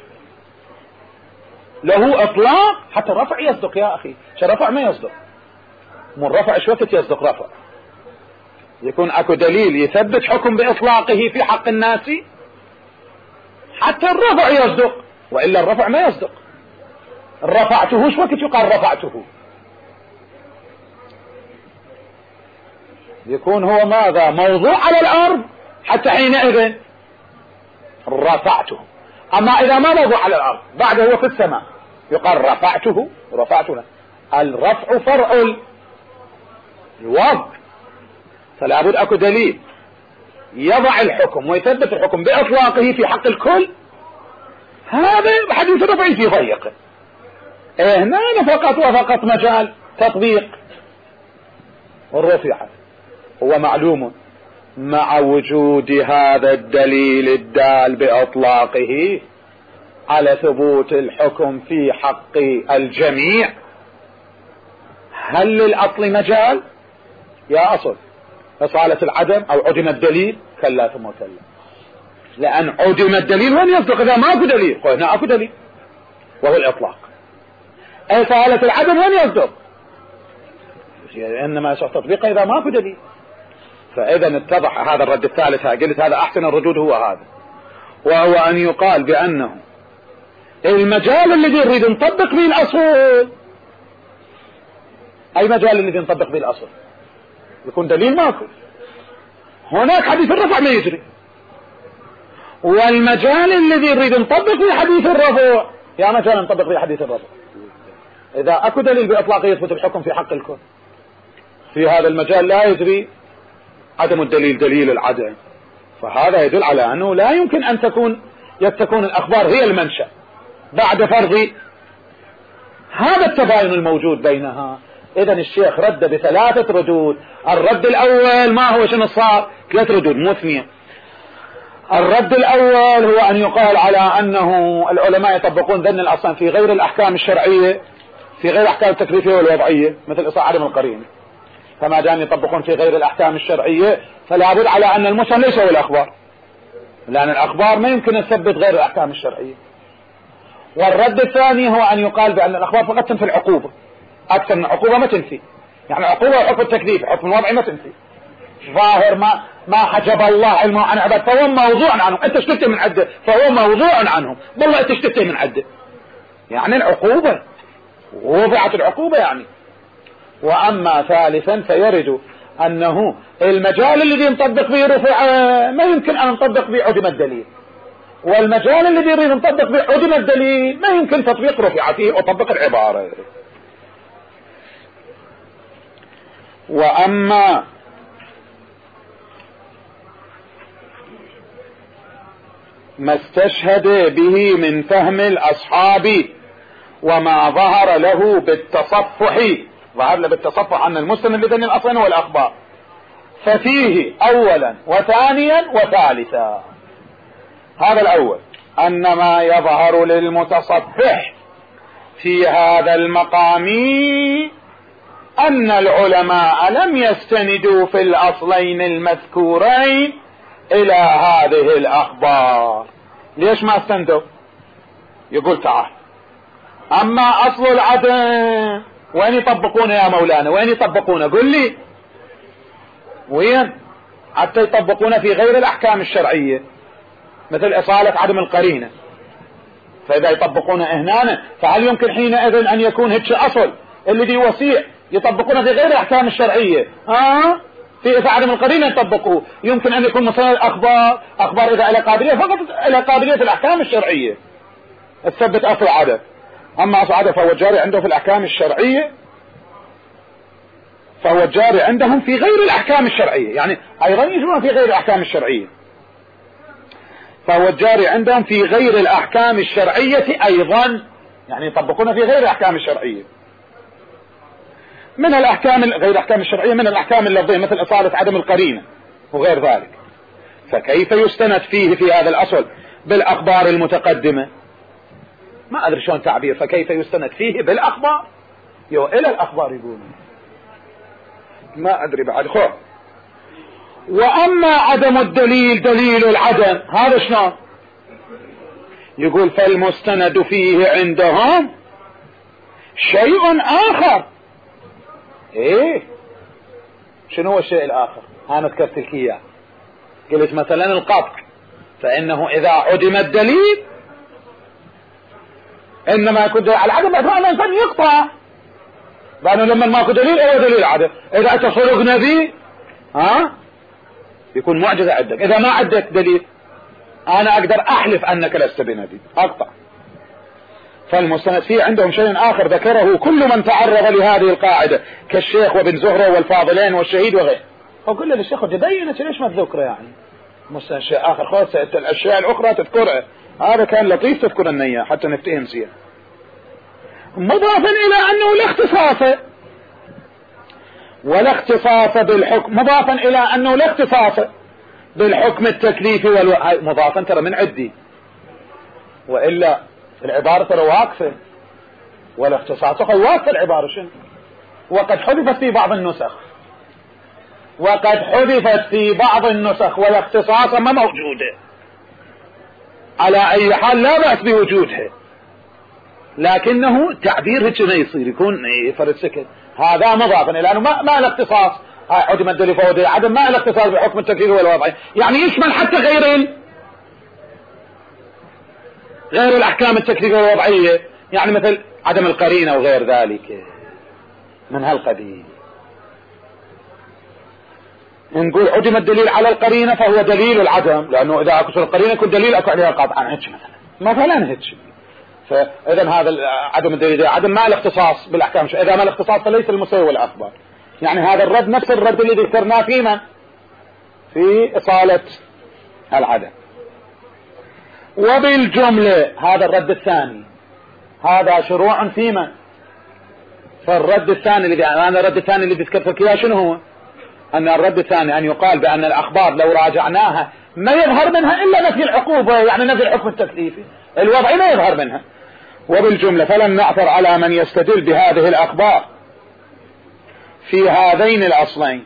له إطلاق حتى رفع يصدق. يا أخي شرفع ما يصدق، من رفع ايش وقت يصدق رفع؟ يكون اكو دليل يثبت حكم بإطلاقه في حق الناس حتى الرفع يصدق، وإلا الرفع ما يصدق. رفعته ايش وقت يقال رفعته؟ يكون هو ماذا؟ موضوع على الأرض حتى حينئذ رفعته. أما إذا ما موضوع على الأرض بعد هو في السماء يقال رفعته، رفعته. الرفع فرع الوضع، فلا بد اكو دليل يضع الحكم ويثبت الحكم بإطلاقه في حق الكل. هذا حديث الرفع في ضيق. إيه هنا فقط وفقط مجال تطبيق الرفع. هو معلوم مع وجود هذا الدليل الدال بإطلاقه على ثبوت الحكم في حق الجميع، هل للأصل مجال؟ يا أصل إصالة العدم أو عدم الدليل؟ كلا ثم كلا. لأن عدم الدليل وين يصدق؟ إذا ما أكو دليل. هنا أكو دليل وهو الإطلاق. إصالة العدم وين يصدق؟ إنما يصح تطبيقه إذا ما أكو دليل. فإذا اتضح هذا الرد الثالث. قلت هذا أحسن الردود هو هذا، وهو أن يقال بأنه المجال الذي نريد نطبق به الأصول، أي مجال الذي نطبق به الأصل؟ يكون دليل ماكو. هناك حديث الرفع ما يجري، والمجال الذي نريد نطبق به حديث الرفع، يا مجال نطبق به حديث الرفع إذا أكو دليل بإطلاق يثبت الحكم في حق الكل. في هذا المجال لا يجري عدم الدليل دليل العدم، فهذا يدل على أنه لا يمكن أن تكون تكون الأخبار هي المنشأ بعد فرض هذا التباين الموجود بينها. إذا الشيخ رد بثلاثة ردود. الرد الأول ما هو؟ شنو صار؟ ثلاث ردود مو اثنين. الرد الأول هو أن يقال على أنه العلماء يطبقون ذن الأصلا في غير الأحكام الشرعية، في غير الأحكام التكليفية والوضعية، مثل إصاعة عدم القرين. فما دام يطبقون في غير الأحكام الشرعية فلا بد على أن المسلم ليس هو الأخبار، لأن الأخبار ما يمكن تثبت غير الأحكام الشرعية. والرد الثاني هو أن يقال بأن الأخبار فقط تنفي العقوبة، أكثر من عقوبة ما تنفي. يعني عقوبة وحكم التكليف، حكم الوضعي ما تنفي. ظاهر ما ما حجب الله علمه عن عباد فهو موضوع عنهم، أنت اشتكت من عده فهو موضوع عنهم، والله أنت اشتكت من عده. يعني العقوبة وضعت العقوبة يعني. وأما ثالثا فيرد أنه المجال الذي نطبق به رفع ما يمكن أن نطبق به عدم الدليل، والمجال الذي يريد نطبق به عدم الدليل ما يمكن تطبيق رفع فيه وطبق العبارة. وأما ما استشهد به من فهم الأصحاب وما ظهر له بالتصفح ظهر له بالتصفح أن المستند لذين الأصلين هو الأخبار. ففيه أولا وثانيا وثالثا. هذا الأول أن ما يظهر للمتصفح في هذا المقام أن العلماء لم يستندوا في الأصلين المذكورين إلى هذه الأخبار. ليش ما استندوا؟ يقول تعال أما أصل العدم وين يطبقونه يا مولانا؟ وين يطبقونه؟ قل لي وين حتى يطبقونه في غير الأحكام الشرعية مثل إصالة عدم القرينة. فإذا يطبقونه هنا فهل يمكن حينئذ أن يكون هيك أصل اللي دي وسيع يطبقونه في غير الأحكام الشرعية؟ آه في عدم القرينة يطبقوه. يمكن أن يكون مثلا الأخبار أخبار إذا إلى قابلية فقط إلى قابلية الأحكام الشرعية تثبت أصل عدم. أما أصل عدم فهو جاري عنده في الأحكام الشرعية، فهو جاري عندهم في غير الأحكام الشرعية، يعني أيضا يجرون في غير الأحكام الشرعية، فهو جاري عندهم في غير الأحكام الشرعية أيضا، يعني يطبقون في غير الأحكام الشرعية من الأحكام غير الأحكام الشرعية من الأحكام اللفظية مثل إصالة عدم القرينة وغير ذلك. فكيف يستند فيه في هذا الأصل بالأخبار المتقدمة؟ ما أدري شلون تعبير. فكيف يستند فيه بالأخبار؟ يو إلى الأخبار يقولون ما أدري بعد خو. وأما عدم الدليل دليل العدم هذا شلون؟ يقول فالمستند فيه عندهم شيء آخر. ايه شنو هو الشيء الآخر؟ أنا ذكرت لك إياه، قلت مثلا القطع، فإنه إذا عدم الدليل إنما يكون على العدم بعد ما الإنسان يقطع، لأنه لما ماكو دليل هو دليل العدم. إذا أنت صدق نبي ها يكون معجزة عندك. إذا ما عندك دليل أنا أقدر أحلف أنك لست بنبي أقطع. فالمستند فيه عندهم شيء آخر ذكره كل من تعرض لهذه القاعدة كالشيخ وابن زهرة والفاضلين والشهيد وغيره. وكل للشيخ تبينت ليش ما تذكره؟ يعني مستند شيء آخر خلاص الأشياء الأخرى تذكرها. هذا كان لطيف تذكرنا إياه حتى نفتهم سيا. مضافا إلى أنه لا اختصاص ولا اختصاص بالحكم، مضافا إلى أنه لا اختصاص بالحكم التكليفي والو... مضافا ترى من عدي، وإلا العبارة ترى واقفة ولا اختصاص واقفة العبارة شنو. وقد حذفت في بعض النسخ وقد حذفت في بعض النسخ والاختصاص ما موجودة. على أي حال لا بأس بوجودها، لكنه تعبير هيك ما يصير يكون فرد سكت. هذا مضافا لأنه ما ما الاختصاص عدم الدليل فهو دليل عدم، ما الاختصاص بحكم التكليف والوضعي، يعني يشمل حتى غير غير الأحكام التكليفية والوضعية، يعني مثل عدم القرينة وغير ذلك من هالقبيل. نقول عدم الدليل على القرينة فهو دليل العدم، لأنه إذا أكثر القرينة يكون دليل أكو عليها قطعا هيك مثلا مثلا هيك. فإذا هذا عدم الدليل عدم ما الاختصاص بالأحكام، إذا ما الاختصاص فليس المسوي والأخبار. يعني هذا الرد نفس الرد اللي ذكرناه فيما في إصالة العدم. وبالجملة هذا الرد الثاني هذا شروع فيما فالرد الثاني اللي أنا الرد الثاني اللي ذكرت لك إياه شنو هو؟ أن الرد الثاني أن يقال بأن الأخبار لو راجعناها ما يظهر منها إلا نفي العقوبة، يعني نفي الحكم التكليفي، الوضعي ما يظهر منها. وبالجملة فلن نعثر على من يستدل بهذه الأخبار في هذين الأصلين.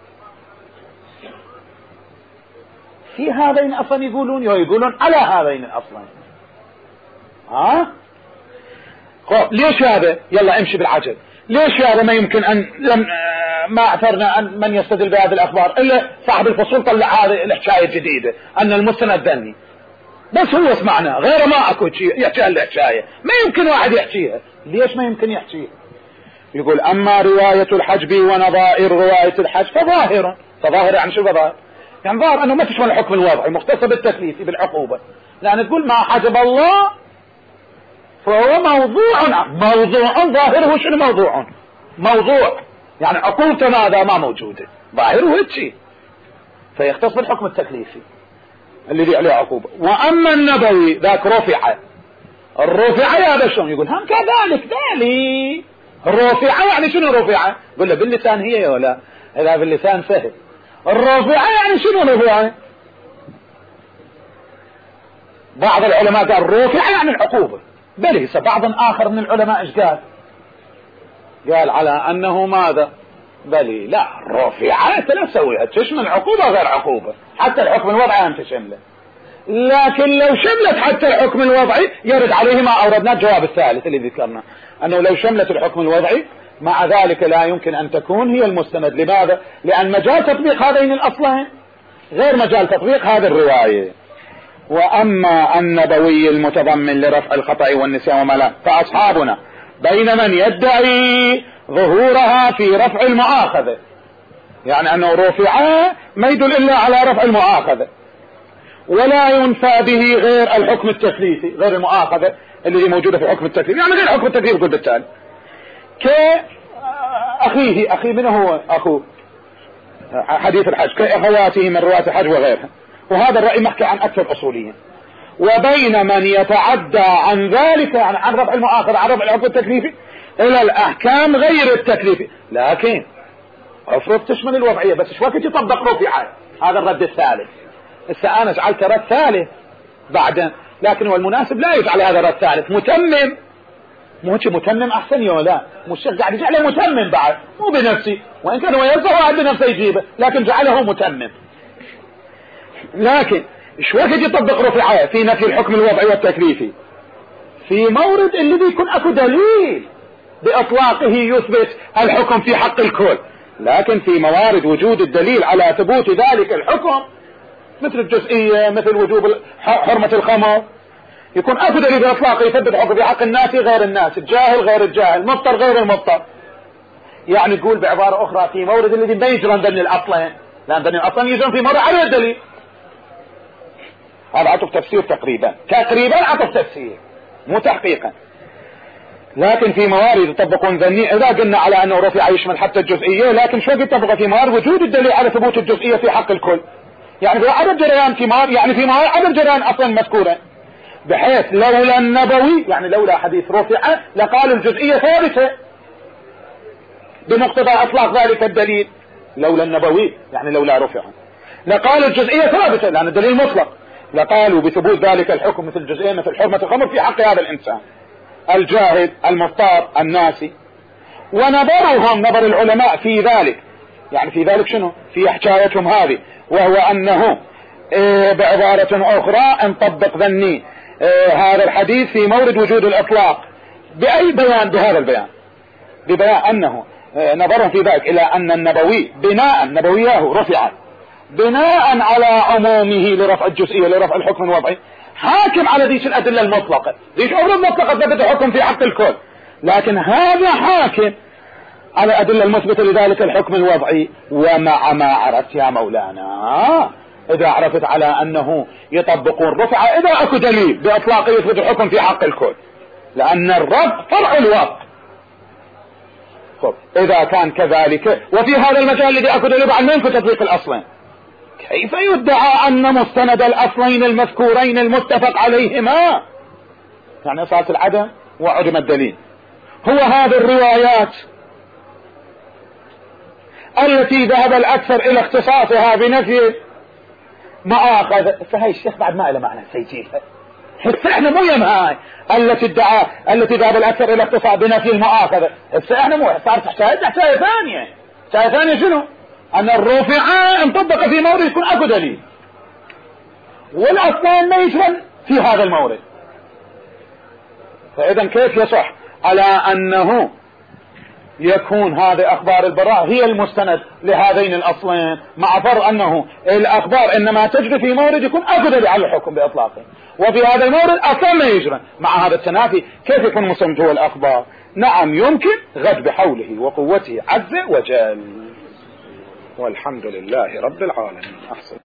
في هذين أصلا يقولون يقولون على هذين الأصلين. ها خب ليش هذا؟ يلا امشي بالعجل. ليش هذا ما يمكن أن لم ما اعثرنا أن من يستدل بهذه الأخبار إلا صاحب الفصول طلع هذه الحكاية الجديدة أن المستند ذني، بس هو اسمعنا غير ما أكو شيء يحكي الحكاية، ما يمكن واحد يحكيها. ليش ما يمكن يحكيها؟ يقول أما رواية الحجب ونظائر رواية الحجب فظاهر. فظاهر يعني شو ظاهر؟ يعني ظاهر أنه ما تشمل الحكم الوضعي مختص بالتكليف بالعقوبة، لأن تقول ما حجب الله فهو موضوع موضوع ظاهره شنو موضوع موضوع يعني عقوبته ماذا ما موجودة ظاهره هيك، فيختص بالحكم التكليفي اللي دي عليه عقوبة. وأما النبوي ذاك رفع الرفع هذا شلون؟ يقول هم كذلك ذلك الرافعة يعني شنو رافعة؟ قل له باللسان هي ولا إذا باللسان سهل. الرافعة يعني شنو رافعة؟ بعض العلماء قال الرافعة يعني العقوبة، بل بعض آخر من العلماء ايش قال؟ قال على أنه ماذا؟ بل لا، الرافعة أنت لا تسويها، تشمل عقوبة غير عقوبة، حتى الحكم الوضعي أنت تشمله. لكن لو شملت حتى الحكم الوضعي يرد عليه ما أوردنا الجواب الثالث اللي ذكرنا، أنه لو شملت الحكم الوضعي مع ذلك لا يمكن أن تكون هي المستند. لماذا؟ لأن مجال تطبيق هذين الأصلين غير مجال تطبيق هذه الرواية. وأما النبوي المتضمن لرفع الخطأ والنسيان وما لا، فأصحابنا بين من يدعي ظهورها في رفع المؤاخذة، يعني أنه رفعها ما يدل إلا على رفع المؤاخذة، ولا ينفى به غير الحكم التكليفي، غير المؤاخذة اللي موجودة في حكم التكليف، يعني غير حكم التكليف. قل بالتالي كأخيه، أخي من هو أخوه حديث الحج، كأخواته من رواة الحج وغيرها. وهذا الرأي محكي عن أكثر أصوليين. وبين من يتعدى عن ذلك، يعني عن رفع المؤاخذة عن رفع الحكم التكليفي إلى الأحكام غير التكليفي، لكن افرض تشمل الوضعية بس شو وقت يطبق رفعها. هذا الرد الثالث. هسه أنا جعلت رد ثالث بعدين، لكن هو المناسب لا يجعل هذا رد ثالث، متمم. مو متمم أحسن يا لا، مو الشيخ قاعد يجعله متمم بعد، مو بنفسي، وإن كان هو يرزق واحد بنفسه يجيبه، لكن جعله متمم. لكن شو وقت يطبق رفعها في نفي الحكم الوضعي والتكليفي؟ في مورد اللي بيكون اكو دليل بإطلاقه يثبت الحكم في حق الكل. لكن في موارد وجود الدليل على ثبوت ذلك الحكم، مثل الجزئية، مثل وجوب حرمة الخمر، يكون اكو دليل بإطلاقه يثبت حكم في حق الناس غير الناس، الجاهل غير الجاهل، مفطر غير المفطر. يعني تقول بعبارة أخرى في مورد الذي ما يجرن ذن الأصلين، لأن ذن الأصلين يجرن في مورد على الدليل. هذا عطف تفسير تقريبا، تقريبا عطف تفسير مو تحقيقا. لكن في موارد يطبقون ذني، إذا قلنا على أنه رفع يشمل حتى الجزئية، لكن شو يطبق في موارد وجود الدليل على ثبوت الجزئية في حق الكل. يعني في عدم جريان ثمار، يعني في موارد عدم جريان أصلا مذكورة، بحيث لولا النبوي، يعني لولا حديث رفع لقالوا الجزئية ثابتة بمقتضى اطلاق ذلك الدليل. لولا النبوي يعني لولا رفع لقالوا الجزئية ثابتة لأن الدليل مطلق، لقالوا بثبوت ذلك الحكم مثل الجزئية مثل حرمة الخمر في حق هذا الإنسان الجاهد المضطر الناسي. ونظرهم نظر العلماء في ذلك، يعني في ذلك شنو؟ في حكايتهم هذه، وهو أنه إيه بعبارة أخرى نطبق ذني إيه هذا الحديث في مورد وجود الإطلاق. بأي بيان؟ بهذا البيان، ببيان أنه إيه نظرهم في ذلك إلى أن النبوي بناء نبوياه رفعت بناء على عمومه لرفع الجزئية لرفع الحكم الوضعي، حاكم على ذيش الأدلة المطلقة، ذيش أمر المطلقة ثبت الحكم في حق الكل، لكن هذا حاكم على أدلة المثبتة لذلك الحكم الوضعي. ومع ما عرفت يا مولانا، إذا عرفت على أنه يطبقون رفعة إذا أكو دليل بإطلاق يثبت الحكم في حق الكل، لأن الرب فرع الوضع. إذا كان كذلك وفي هذا المجال الذي أكو دليل بعد ما يمكن تطبيق الأصلين، كيف يدعى أن مستند الأصلين المذكورين المتفق عليهما يعني صارت العدم وعدم الدليل هو هذه الروايات التي ذهب الأكثر إلى اختصاصها بنفي مؤاخذة؟ فهي الشيخ بعد ما إلى معنى سيجيبها، حتى احنا مو يم هاي التي ادعى التي ذهب الأكثر إلى اختصاص بنفي المؤاخذة، حتى احنا مو صارت حكاية حكاية ثانية. حكاية ثانية شنو؟ أن الرفعة انطبق في مورد يكون أكو دليل والأصلان ما يشمل في هذا المورد. فإذا كيف يصح على أنه يكون هذه أخبار البراء هي المستند لهذين الأصلين، مع فرق أنه الأخبار إنما تجري في مورد يكون أكو دليل على الحكم بإطلاقه، وفي هذا المورد أصلا ما يجري. مع هذا التنافي كيف يكون مستند هو الأخبار؟ نعم يمكن، غد بحوله وقوته عز وجل. والحمد لله رب العالمين. أحسن.